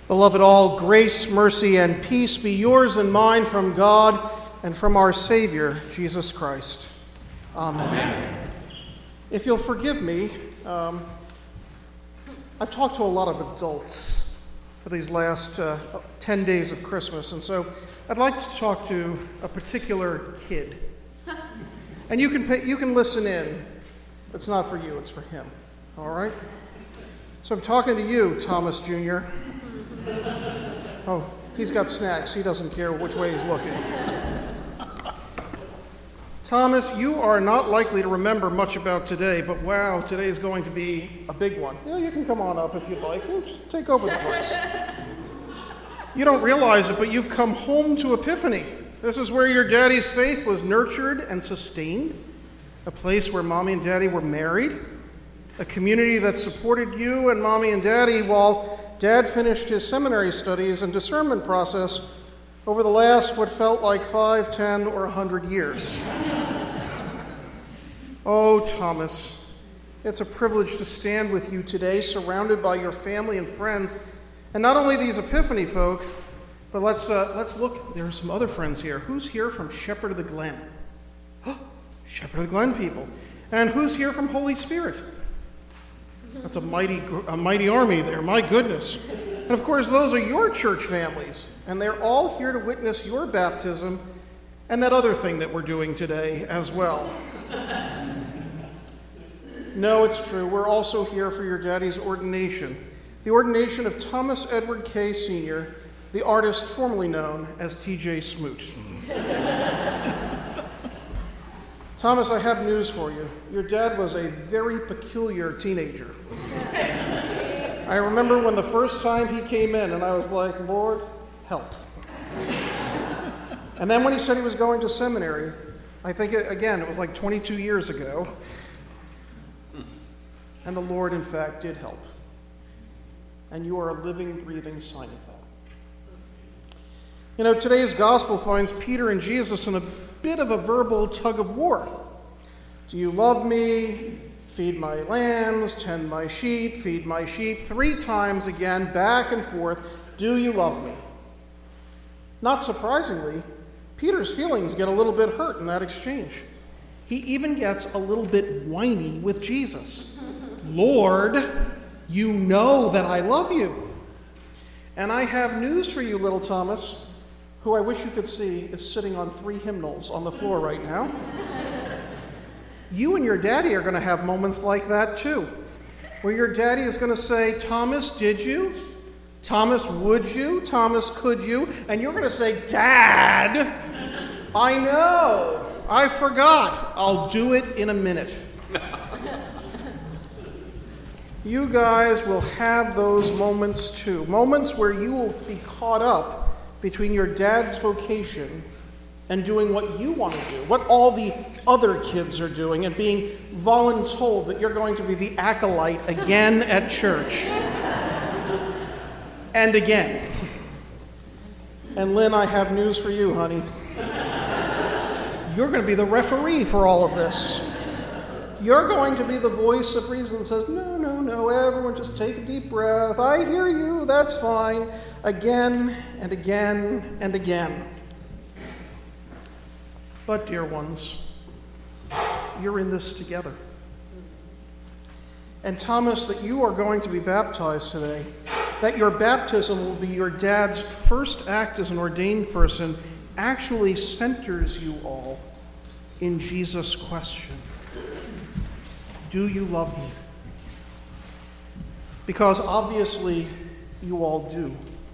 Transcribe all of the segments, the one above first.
Beloved all, grace, mercy, and peace be yours and mine from God and from our Savior, Jesus Christ. Amen. Amen. If you'll forgive me, I've talked to a lot of adults for these last 10 days of Christmas, and so I'd like to talk to a particular kid. And you can listen in. It's not for you, it's for him. All right? So I'm talking to you, Thomas Jr. Oh, he's got snacks. He doesn't care which way he's looking. Thomas, you are not likely to remember much about today, but wow, today is going to be a big one. Yeah, you can come on up if you'd like. Just take over the place. You don't realize it, but you've come home to Epiphany. This is where your daddy's faith was nurtured and sustained, a place where mommy and daddy were married, a community that supported you and mommy and daddy while Dad finished his seminary studies and discernment process over the last what felt like 5, 10, or 100 years. Oh, Thomas, it's a privilege to stand with you today, surrounded by your family and friends, and not only these Epiphany folk, but let's look. There are some other friends here. Who's here from Shepherd of the Glen? Shepherd of the Glen people. And who's here from Holy Spirit? That's a mighty army there, my goodness. And of course, those are your church families, and they're all here to witness your baptism and that other thing that we're doing today as well. No, it's true. We're also here for your daddy's ordination, the ordination of Thomas Edward Kay Sr., the artist formerly known as T.J. Smoot. Thomas, I have news for you. Your dad was a very peculiar teenager. I remember when the first time he came in, and I was like, Lord, help. And then when he said he was going to seminary, I think, again, it was like 22 years ago, and the Lord, in fact, did help. And you are a living, breathing sign of that. You know, today's gospel finds Peter and Jesus in a bit of a verbal tug of war. Do you love me? Feed my lambs, tend my sheep, feed my sheep. 3 times again, back and forth. Do you love me? Not surprisingly, Peter's feelings get a little bit hurt in that exchange. He even gets a little bit whiny with Jesus. Lord, you know that I love you. And I have news for you, little Thomas, who I wish you could see is sitting on 3 hymnals on the floor right now. You and your daddy are going to have moments like that too, where your daddy is going to say, Thomas, did you? Thomas, would you? Thomas, could you? And you're going to say, Dad, I know. I forgot. I'll do it in a minute. You guys will have those moments too, moments where you will be caught up between your dad's vocation and doing what you want to do, what all the other kids are doing, and being voluntold that you're going to be the acolyte again at church. And again. And Lynn, I have news for you, honey. You're going to be the referee for all of this. You're going to be the voice of reason that says, no, everyone just take a deep breath. I hear you, that's fine. Again and again and again. But, dear ones, you're in this together. And Thomas, that you are going to be baptized today, that your baptism will be your dad's first act as an ordained person, actually centers you all in Jesus' question. Do you love me? Because obviously you all do.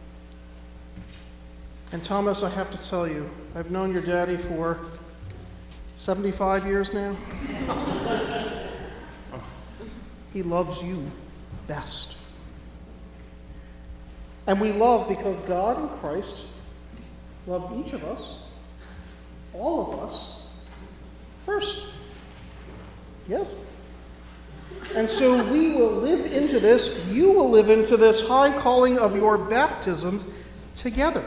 And Thomas, I have to tell you, I've known your daddy for 75 years now. He loves you best. And we love because God and Christ loved each of us, all of us, first. Yes? And so we will live into this, you will live into this high calling of your baptisms together.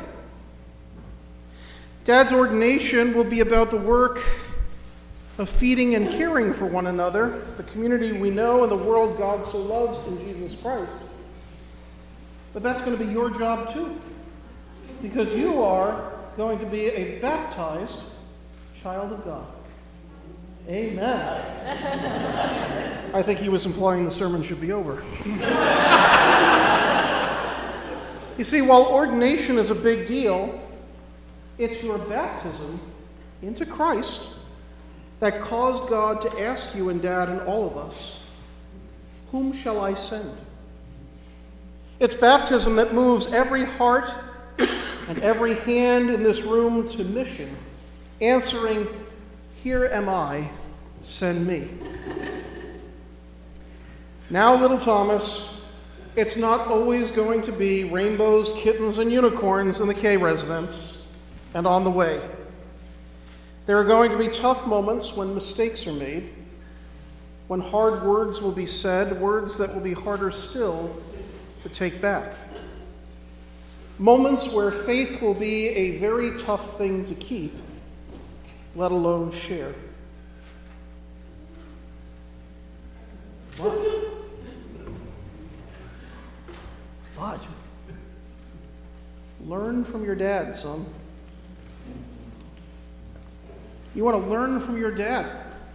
Dad's ordination will be about the work of feeding and caring for one another, the community we know and the world God so loves in Jesus Christ. But that's going to be your job too, because you are going to be a baptized child of God. Amen. I think he was implying the sermon should be over. You see, while ordination is a big deal, it's your baptism into Christ that caused God to ask you and Dad and all of us, whom shall I send? It's baptism that moves every heart and every hand in this room to mission, answering, here am I, send me. Now, little Thomas, it's not always going to be rainbows, kittens, and unicorns in the K residence and on the way. There are going to be tough moments when mistakes are made, when hard words will be said, words that will be harder still to take back. Moments where faith will be a very tough thing to keep, let alone share. What? Learn from your dad, son. You want to learn from your dad,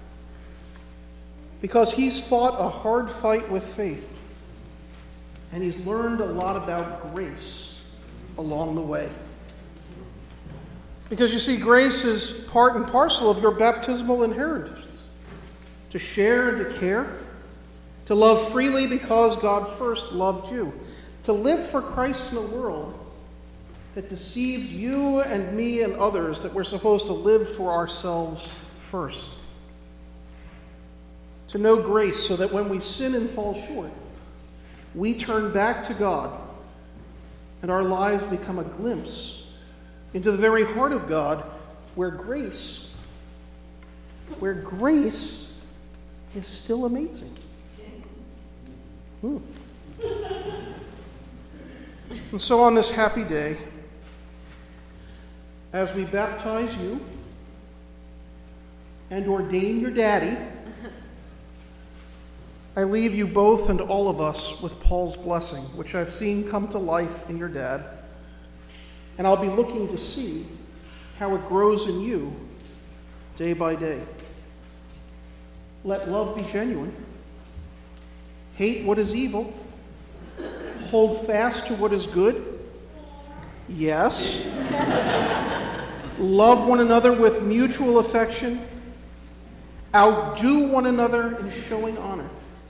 because he's fought a hard fight with faith, and he's learned a lot about grace along the way. Because you see, grace is part and parcel of your baptismal inheritance. To share and to care, to love freely because God first loved you, to live for Christ in a world that deceives you and me and others that we're supposed to live for ourselves first. To know grace so that when we sin and fall short, we turn back to God and our lives become a glimpse into the very heart of God, where grace is still amazing. And so on this happy day, as we baptize you and ordain your daddy, I leave you both and all of us with Paul's blessing, which I've seen come to life in your dad, and I'll be looking to see how it grows in you day by day. Let love be genuine. Hate what is evil. Hold fast to what is good. Yes. Love one another with mutual affection. Outdo one another in showing honor.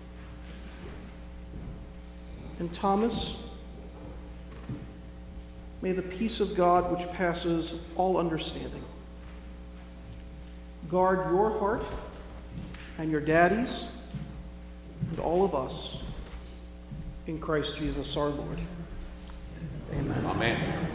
And Thomas, may the peace of God, which passes all understanding, guard your heart and your daddy's and all of us in Christ Jesus our Lord. Amen. Amen.